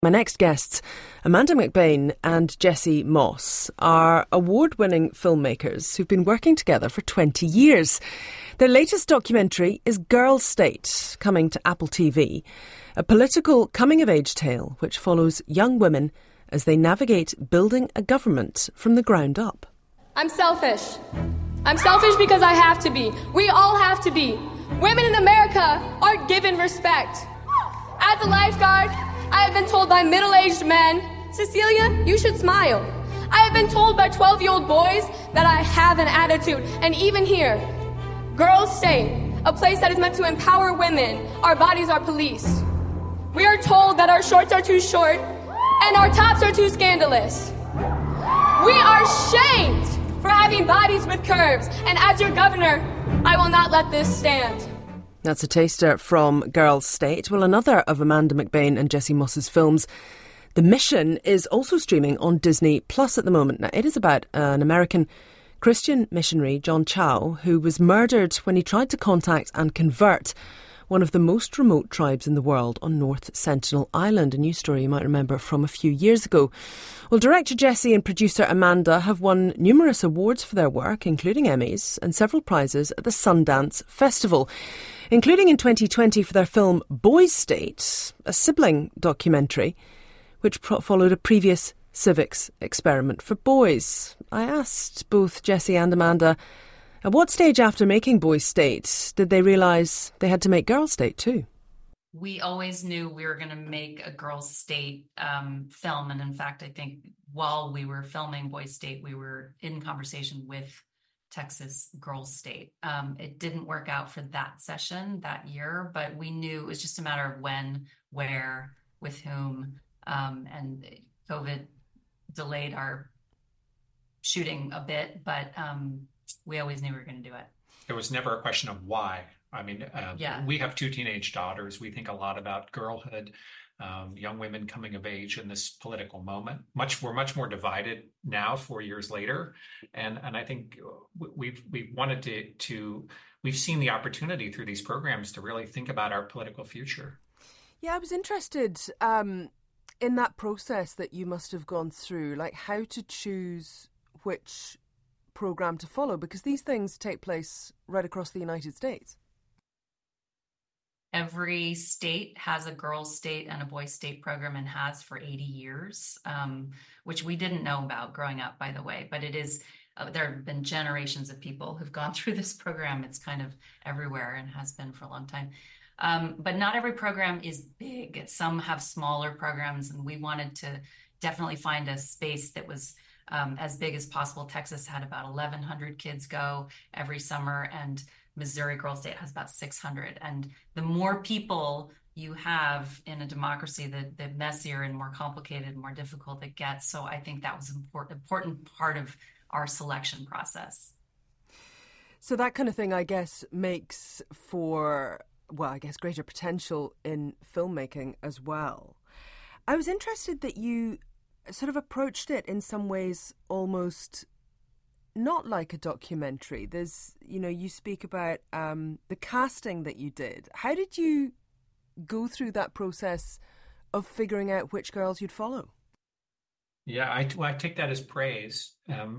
My next guests, Amanda McBain and Jesse Moss, are award-winning filmmakers who've been working together for 20 years. Their latest documentary is Girls' State, coming to Apple TV, a political coming-of-age tale which follows young women as they navigate building a government from the ground up. I'm selfish. I'm selfish because I have to be. We all have to be. Women in America aren't given respect. As a lifeguard, I have been told by middle-aged men, Cecilia, you should smile. I have been told by 12-year-old boys that I have an attitude. And even here, Girls' State, a place that is meant to empower women, our bodies are police. We are told that our shorts are too short and our tops are too scandalous. We are shamed for having bodies with curves. And as your governor, I will not let this stand. That's a taster from Girls' State. Well, another of Amanda McBain and Jesse Moss's films, The Mission, is also streaming on Disney Plus at the moment. Now, it is about an American Christian missionary, John Chau, who was murdered when he tried to contact and convert one of the most remote tribes in the world on North Sentinel Island, a news story you might remember from a few years ago. Well, director Jesse and producer Amanda have won numerous awards for their work, including Emmys and several prizes at the Sundance Festival, including in 2020 for their film Boys' State, a sibling documentary which followed a previous civics experiment for boys. I asked both Jesse and Amanda, at what stage after making Boys' State did they realise they had to make Girls' State too? We always knew we were going to make a Girls' State film. And in fact, I think while we were filming Boys' State, we were in conversation with Texas Girls' State. It didn't work out for that session that year, but we knew it was just a matter of when, where, with whom, and COVID delayed our shooting a bit, but we always knew we were going to do it. There was never a question of why. I mean, we have two teenage daughters. We think a lot about girlhood, young women coming of age in this political moment. We're much more divided now, 4 years later, and I think we've wanted we've seen the opportunity through these programs to really think about our political future. Yeah, I was interested in that process that you must have gone through, like how to choose which program to follow, because these things take place right across the United States. Every state has a Girls' State and a Boys' State program, and has for 80 years, which we didn't know about growing up, by the way. But it is, there have been generations of people who've gone through this program. It's kind of everywhere and has been for a long time. But not every program is big. Some have smaller programs, and we wanted to definitely find a space that was as big as possible. Texas had about 1,100 kids go every summer, and Missouri Girls' State has about 600. And the more people you have in a democracy, the messier and more complicated and more difficult it gets. So I think that was an important part of our selection process. So that kind of thing, I guess, makes for, well, I guess, greater potential in filmmaking as well. I was interested that you sort of approached it in some ways almost not like a documentary. There's, you speak about the casting that you did. How did you go through that process of figuring out which girls you'd follow? Yeah, I take that as praise.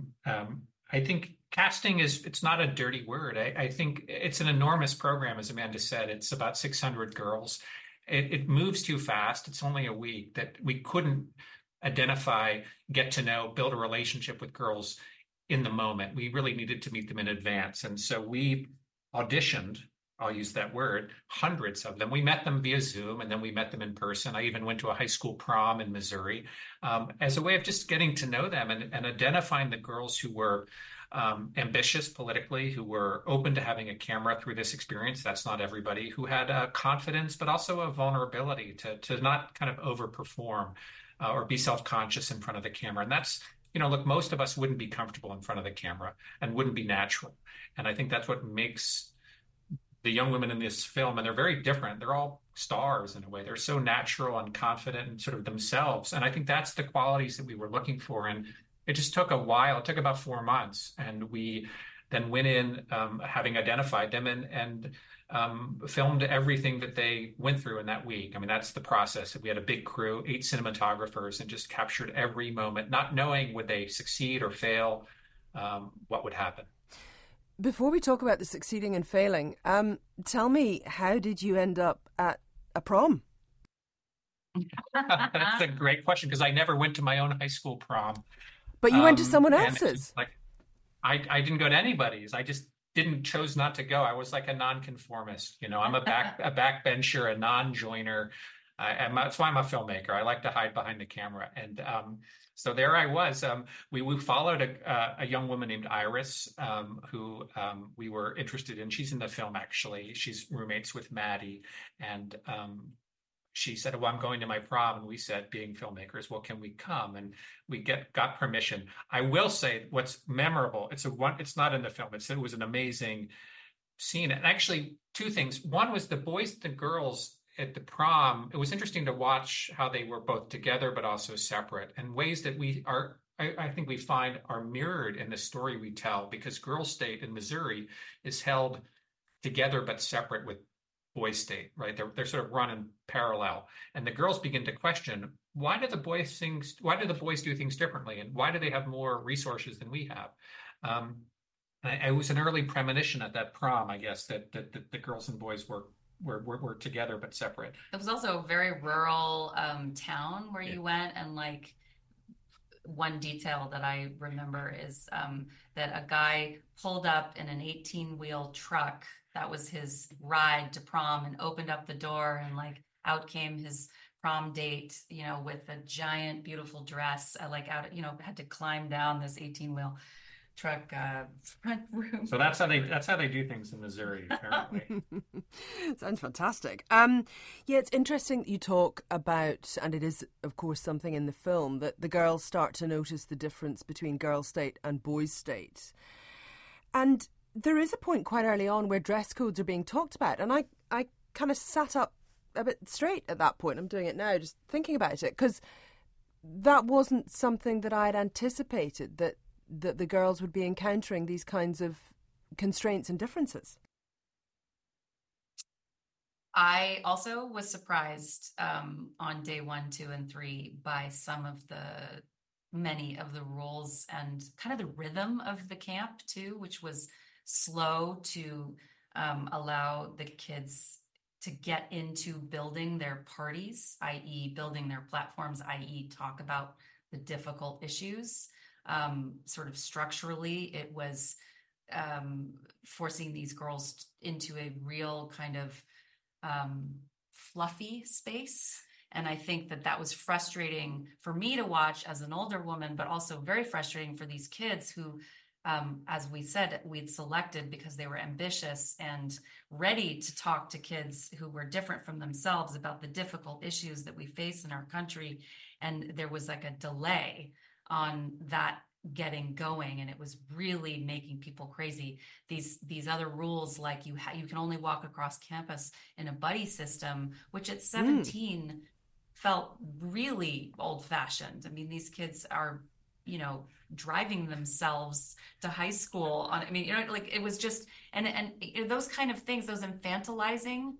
I think casting it's not a dirty word. I think it's an enormous program, as Amanda said. It's about 600 girls. It moves too fast. It's only a week that we couldn't identify, get to know, build a relationship with girls in the moment. We really needed to meet them in advance. And so we auditioned, I'll use that word, hundreds of them. We met them via Zoom, and then we met them in person. I even went to a high school prom in Missouri as a way of just getting to know them and identifying the girls who were ambitious politically, who were open to having a camera through this experience. That's not everybody. Who had confidence, but also a vulnerability to not kind of overperform or be self-conscious in front of the camera. And that's, look, most of us wouldn't be comfortable in front of the camera and wouldn't be natural. And I think that's what makes the young women in this film, and they're very different. They're all stars in a way. They're so natural and confident and sort of themselves. And I think that's the qualities that we were looking for. And it just took a while. It took about 4 months. And we then went in having identified them and filmed everything that they went through in that week. I mean, that's the process. We had a big crew, 8 cinematographers, and just captured every moment, not knowing would they succeed or fail, what would happen. Before we talk about the succeeding and failing, tell me, how did you end up at a prom? That's a great question, because I never went to my own high school prom. But you went to someone else's. Like, I didn't go to anybody's. I just chose not to go. I was like a nonconformist. I'm a backbencher, a non-joiner. That's why I'm a filmmaker. I like to hide behind the camera. And so there I was. We followed a young woman named Iris, who we were interested in. She's in the film, actually. She's roommates with Maddie. And she said, well, I'm going to my prom. And we said, being filmmakers, well, can we come? And we got permission. I will say what's memorable, it's not in the film. It was an amazing scene. And actually, 2 things. One was the boys and the girls at the prom. It was interesting to watch how they were both together, but also separate, and ways that I think we find are mirrored in the story we tell, because Girls State in Missouri is held together, but separate with Boys State, right? They're sort of run in parallel, and the girls begin to question, why do the boys do things differently, and why do they have more resources than we have? It was an early premonition at that prom, I guess, that the girls and boys were together but separate. It was also a very rural town where you went, and like one detail that I remember is that a guy pulled up in an 18-wheel truck. That was his ride to prom, and opened up the door, and like out came his prom date, with a giant, beautiful dress, had to climb down this 18-wheel truck front room. So that's how they do things in Missouri, apparently. Sounds fantastic. It's interesting that you talk about, and it is of course something in the film, that the girls start to notice the difference between Girls State and Boys State. And there is a point quite early on where dress codes are being talked about, and I kind of sat up a bit straight at that point. I'm doing it now, just thinking about it, because that wasn't something that I had anticipated, that the girls would be encountering these kinds of constraints and differences. I also was surprised on day 1, 2, and 3 by many of the rules and kind of the rhythm of the camp too, which was slow to allow the kids to get into building their parties, i.e. building their platforms, i.e. talk about the difficult issues. Sort of structurally, it was forcing these girls into a real kind of fluffy space. And I think that was frustrating for me to watch as an older woman, but also very frustrating for these kids who, as we said, we'd selected because they were ambitious and ready to talk to kids who were different from themselves about the difficult issues that we face in our country. And there was like a delay on that getting going, and it was really making people crazy. These other rules, like you can only walk across campus in a buddy system, which at 17 felt really old-fashioned. I mean, these kids are, driving themselves to high school on. I mean, like it was just, and those kind of things, those infantilizing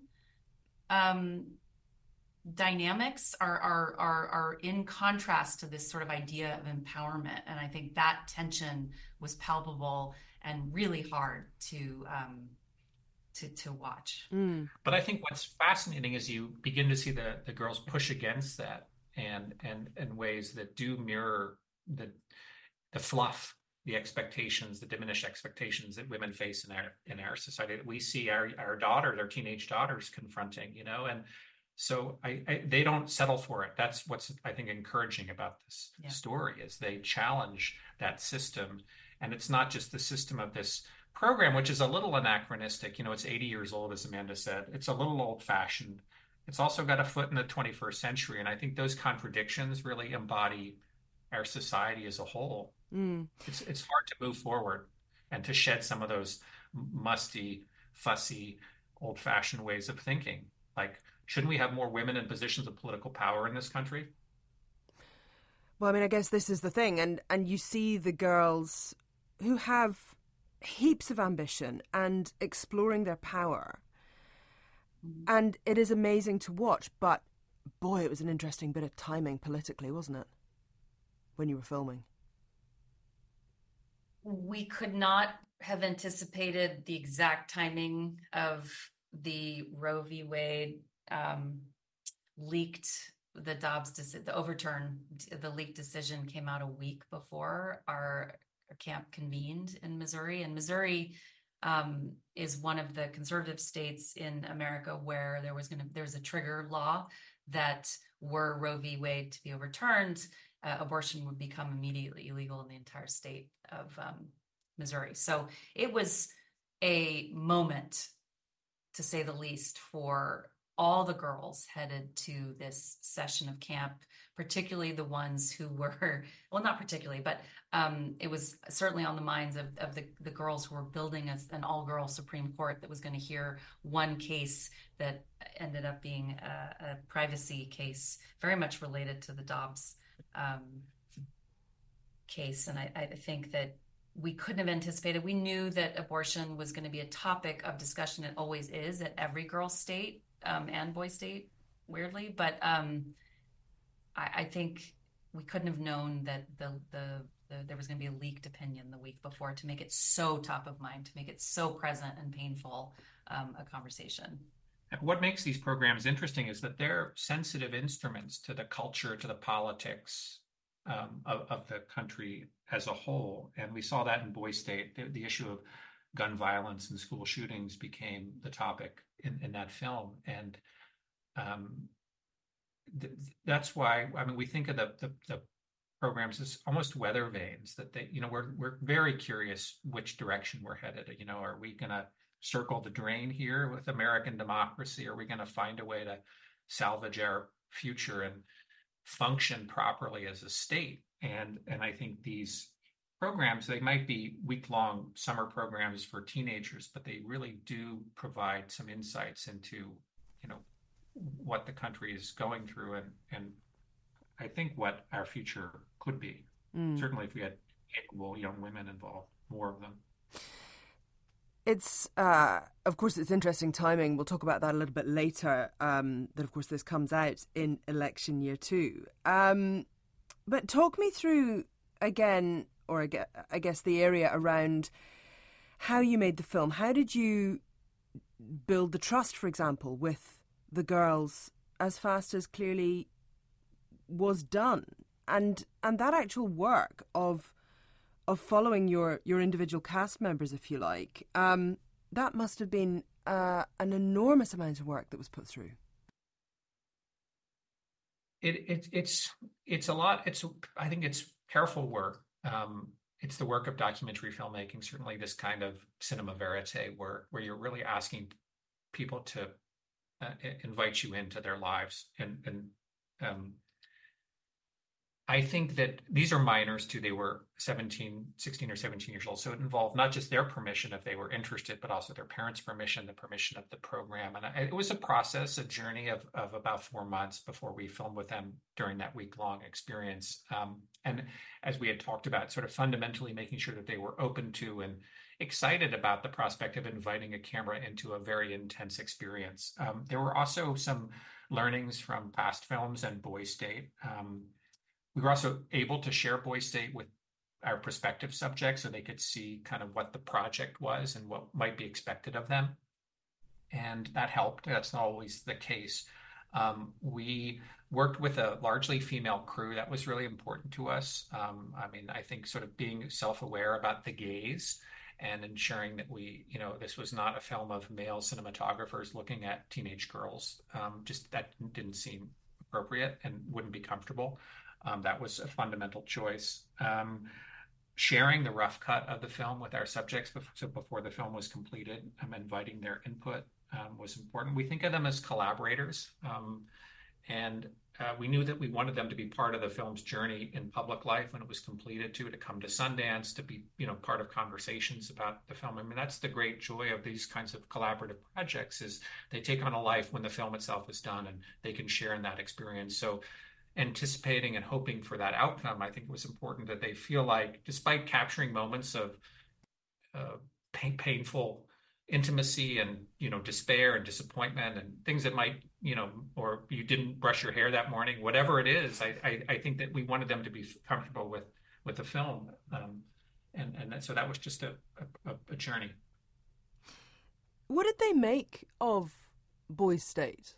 dynamics are in contrast to this sort of idea of empowerment. And I think that tension was palpable and really hard to watch. But I think what's fascinating is you begin to see the girls push against that and ways that do mirror the fluff, the expectations, the diminished expectations that women face in our society, that we see our teenage daughters confronting, and so they don't settle for it. That's what's, I think, encouraging about this story, is they challenge that system. And it's not just the system of this program, which is a little anachronistic. It's 80 years old, as Amanda said. It's a little old-fashioned. It's also got a foot in the 21st century. And I think those contradictions really embody our society as a whole. It's hard to move forward and to shed some of those musty, fussy, old-fashioned ways of thinking. Like, shouldn't we have more women in positions of political power in this country? Well, I mean, I guess this is the thing. And you see the girls who have heaps of ambition and exploring their power. And it is amazing to watch, but boy, it was an interesting bit of timing politically, wasn't it, when you were filming? We could not have anticipated the exact timing of the Roe v. Wade leaked, the the overturn, the leaked decision came out a week before our camp convened in Missouri. And Missouri is one of the conservative states in America where there's a trigger law that were Roe v. Wade to be overturned, abortion would become immediately illegal in the entire state of Missouri. So it was a moment, to say the least, for all the girls headed to this session of camp, particularly the ones who were, well, not particularly, but it was certainly on the minds of the girls who were building an all-girl Supreme Court that was going to hear one case that ended up being a privacy case, very much related to the Dobbs case. And I think that we couldn't have anticipated. We knew that abortion was going to be a topic of discussion. It always is at every girl state and boy state, weirdly. But I think we couldn't have known that there was going to be a leaked opinion the week before to make it so top of mind, to make it so present and painful a conversation. What makes these programs interesting is that they're sensitive instruments to the culture, to the politics of the country as a whole. And we saw that in Boy State. The issue of gun violence and school shootings became the topic in that film. And that's why, I mean, we think of the programs as almost weather vanes, that they, we're very curious which direction we're headed. Are we going to circle the drain here with American democracy? Are we going to find a way to salvage our future and function properly as a state? And I think these programs, they might be week-long summer programs for teenagers, but they really do provide some insights into, what the country is going through and I think what our future could be. Certainly if we had capable young women involved, more of them. It's, of course, it's interesting timing. We'll talk about that a little bit later, that, of course, this comes out in election year 2. But talk me through, again, or I guess the area around how you made the film. How did you build the trust, for example, with the girls as fast as clearly was done? And that actual work of following your individual cast members, if you like, that must have been an enormous amount of work that was put through. It's a lot. I think it's careful work. It's the work of documentary filmmaking. Certainly, this kind of cinema verite, where you're really asking people to invite you into their lives, and I think that these are minors too. They were 16 or 17 years old. So it involved not just their permission if they were interested, but also their parents' permission, the permission of the program. And it was a process, a journey of about 4 months before we filmed with them during that week-long experience. And as we had talked about, sort of fundamentally making sure that they were open to and excited about the prospect of inviting a camera into a very intense experience. There were also some learnings from past films and Boy State. We were also able to share Boy State with our prospective subjects so they could see kind of what the project was and what might be expected of them. And that helped. That's not always the case. We worked with a largely female crew. That was really important to us. I think sort of being self-aware about the gaze and ensuring that this was not a film of male cinematographers looking at teenage girls. Just that didn't seem appropriate and wouldn't be comfortable. That was a fundamental choice. Sharing the rough cut of the film with our subjects before the film was completed, inviting their input was important. We think of them as collaborators, and we knew that we wanted them to be part of the film's journey in public life when it was completed, to come to Sundance, to be part of conversations about the film. That's the great joy of these kinds of collaborative projects, is they take on a life when the film itself is done, and they can share in that experience. So anticipating and hoping for that outcome, I think it was important that they feel like, despite capturing moments of painful intimacy and, despair and disappointment and things that might, or you didn't brush your hair that morning, whatever it is, I think that we wanted them to be comfortable with the film. So that was just a journey. What did they make of Boys State?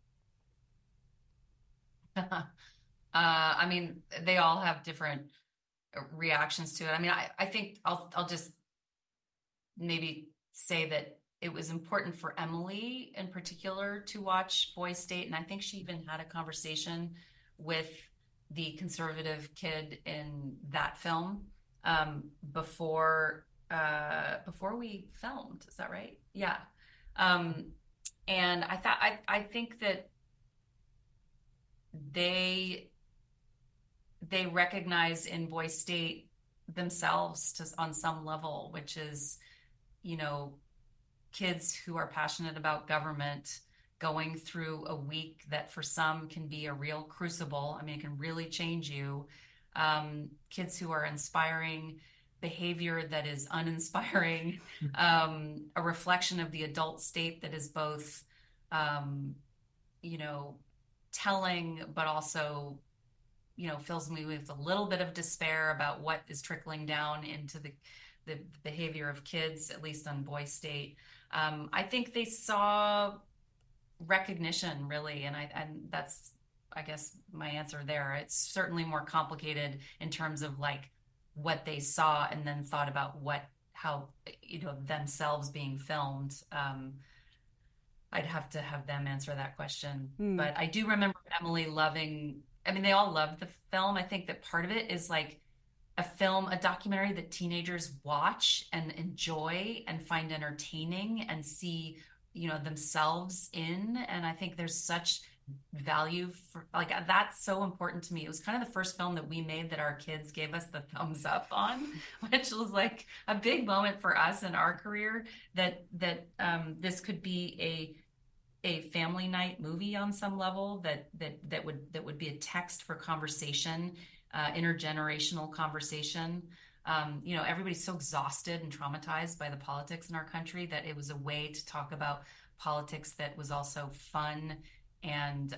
I mean, they all have different reactions to it. I mean, I think I'll just maybe say that it was important for Emily in particular to watch Boys State, and I think she even had a conversation with the conservative kid in that film before we filmed. Is that right? Yeah. And I think that they recognize in Boys State themselves on some level, which is, kids who are passionate about government going through a week that for some can be a real crucible. I mean, it can really change you. Kids who are inspiring behavior that is uninspiring, a reflection of the adult state that is both, telling, but also, fills me with a little bit of despair about what is trickling down into the behavior of kids, at least on Boys State. I think they saw recognition, really, and that's, I guess, my answer there. It's certainly more complicated in terms of like what they saw and then thought about how themselves being filmed. I'd have to have them answer that question. But I do remember Emily loving, I mean, they all loved the film. I think that part of it is like a documentary that teenagers watch and enjoy and find entertaining and see, themselves in. And I think there's such value for, like, that's so important to me. It was kind of the first film that we made that our kids gave us the thumbs up on, which was like a big moment for us in our career, that this could be a family night movie on some level, that would be a text for conversation, intergenerational conversation. Everybody's so exhausted and traumatized by the politics in our country that it was a way to talk about politics that was also fun and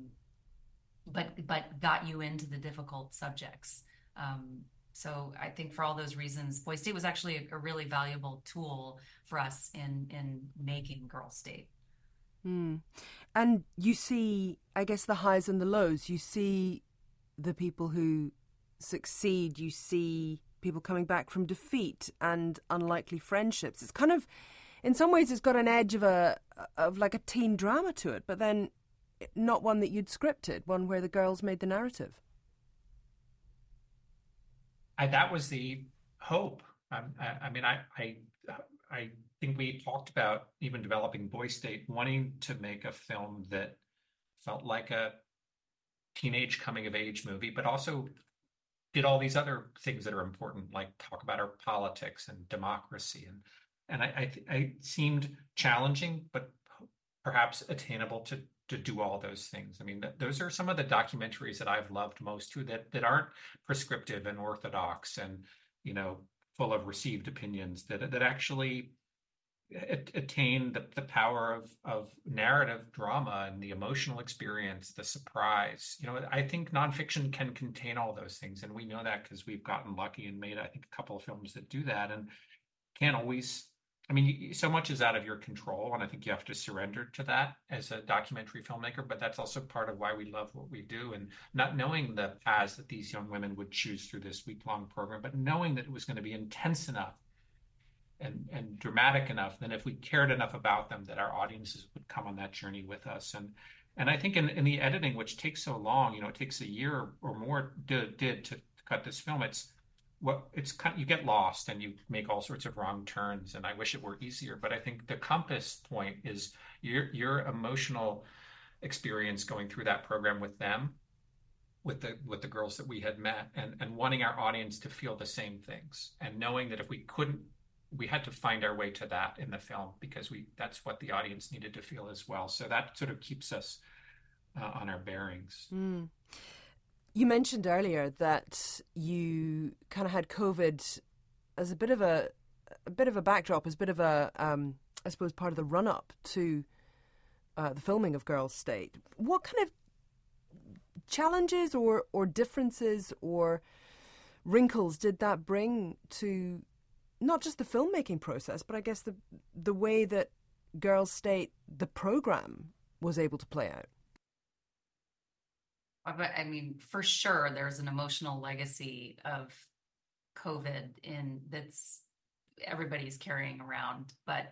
but got you into the difficult subjects. So I think for all those reasons, Boys State was actually a really valuable tool for us in making Girls State. And you see, I guess, the highs and the lows. You see the people who succeed. You see people coming back from defeat and unlikely friendships. It's kind of, in some ways, it's got an edge of like a teen drama to it, but then not one that you'd scripted, one where the girls made the narrative. That was the hope. I think we talked about even developing Boys State, wanting to make a film that felt like a teenage coming of age movie, but also did all these other things that are important, like talk about our politics and democracy. And I seemed challenging, but perhaps attainable to do all those things. I mean, those are some of the documentaries that I've loved most too, that aren't prescriptive and orthodox and, full of received opinions, that actually attain the power of narrative drama and the emotional experience, the surprise. I think nonfiction can contain all those things. And we know that because we've gotten lucky and made, I think, a couple of films that do that, and can't always, so much is out of your control. And I think you have to surrender to that as a documentary filmmaker, but that's also part of why we love what we do. And not knowing the paths that these young women would choose through this week-long program, but knowing that it was going to be intense enough and dramatic enough that if we cared enough about them, that our audiences would come on that journey with us. And I think in the editing, which takes so long, it takes a year or more to cut this film. You get lost and you make all sorts of wrong turns. And I wish it were easier, but I think the compass point is your emotional experience going through that program with them, with the girls that we had met, and wanting our audience to feel the same things, and knowing that if we couldn't, we had to find our way to that in the film, because that's what the audience needed to feel as well. So that sort of keeps us on our bearings. You mentioned earlier that you kind of had COVID as a bit of a backdrop, as a bit of a I suppose, part of the run-up to the filming of Girls' State. What kind of challenges or differences or wrinkles did that bring to not just the filmmaking process, but I guess the way that Girls' State, the program, was able to play out? But I mean, for sure, there's an emotional legacy of COVID that's everybody's carrying around, but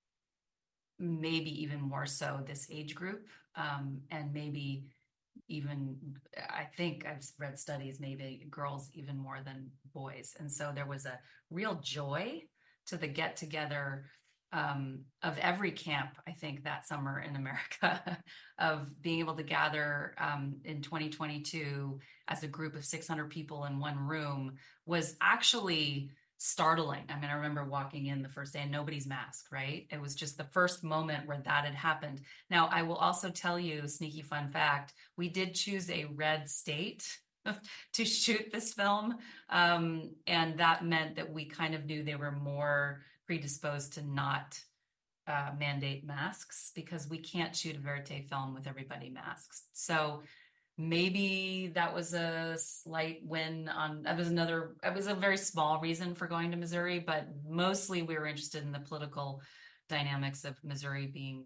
maybe even more so this age group, and maybe even, I think I've read studies, maybe girls even more than boys. And so there was a real joy to the get together of every camp, I think, that summer in America, of being able to gather in 2022 as a group of 600 people in one room was actually startling. I mean, I remember walking in the first day and nobody's masked, right? It was just the first moment where that had happened. Now, I will also tell you, sneaky fun fact, we did choose a red state to shoot this film. And that meant that we kind of knew they were more predisposed to not mandate masks, because we can't shoot a verite film with everybody masked. So maybe that was a slight win on, it was a very small reason for going to Missouri, but mostly we were interested in the political dynamics of Missouri being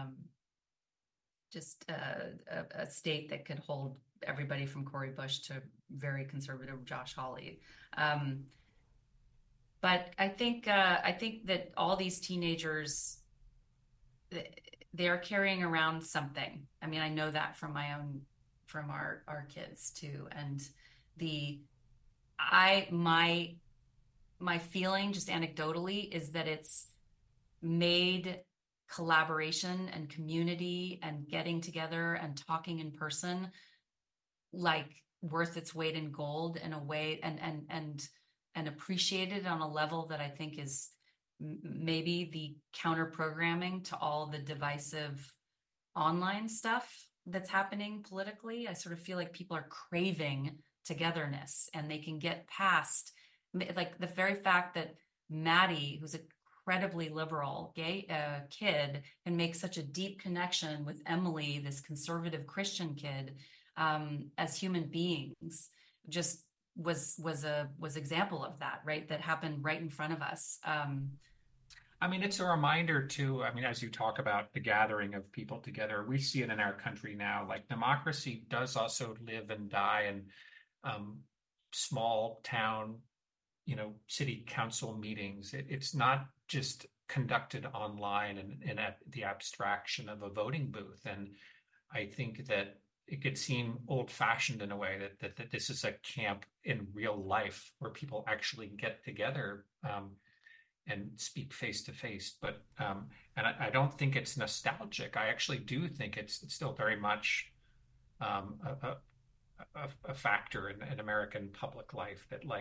just a state that could hold everybody from Cori Bush to very conservative Josh Hawley. But I think that all these teenagers, they are carrying around something. I mean, I know that from our kids too. And my feeling, just anecdotally, is that it's made collaboration and community and getting together and talking in person like worth its weight in gold in a way, and appreciated on a level that I think is maybe the counter programming to all the divisive online stuff that's happening politically. I sort of feel like people are craving togetherness, and they can get past, like, the very fact that Maddie, who's an incredibly liberal gay kid, can make such a deep connection with Emily, this conservative Christian kid, as human beings, just was example of that, right? That happened right in front of us. I mean, it's a reminder too. I mean, as you talk about the gathering of people together, we see it in our country now. Like, democracy does also live and die in small town, city council meetings. It's not just conducted online and at the abstraction of a voting booth. And I think that it could seem old-fashioned in a way that this is a camp in real life where people actually get together and speak face to face. But and I don't think it's nostalgic. I actually do think it's still very much a factor in American public life, that, like,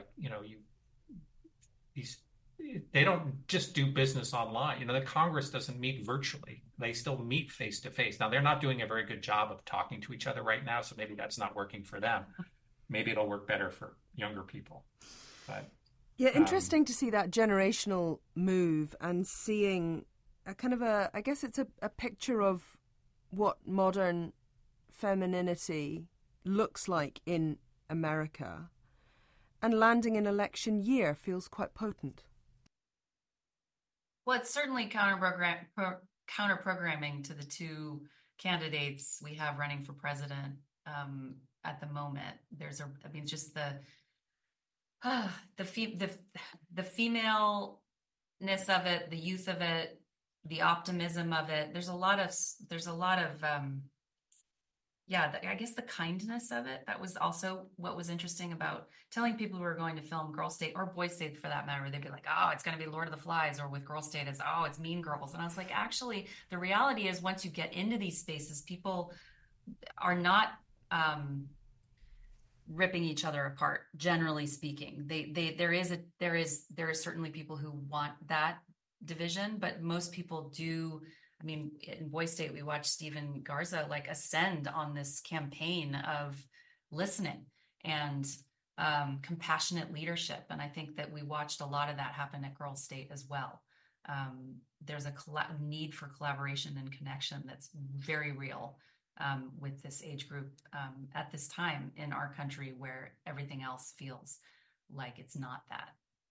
they don't just do business online. The Congress doesn't meet virtually. They still meet face to face. Now, they're not doing a very good job of talking to each other right now, so maybe that's not working for them. Maybe it'll work better for younger people. But yeah, interesting to see that generational move and seeing a kind of I guess it's a picture of what modern femininity looks like in America, and landing in election year feels quite potent. Well, it's certainly counter programming to the two candidates we have running for president at the moment. Just the femaleness of it, the youth of it, the optimism of it. There's a lot of I guess the kindness of it. That was also what was interesting about telling people who were going to film Girls' State, or Boys' State for that matter. They'd be like, oh, it's going to be Lord of the Flies, or with Girls' State, it's Mean Girls. And I was like, actually, the reality is, once you get into these spaces, people are not ripping each other apart, generally speaking. There is certainly people who want that division, but most people do. I mean, in Boys' State, we watched Stephen Garza ascend on this campaign of listening and compassionate leadership. And I think that we watched a lot of that happen at Girls' State as well. there's a need for collaboration and connection that's very real with this age group at this time in our country where everything else feels like it's not that.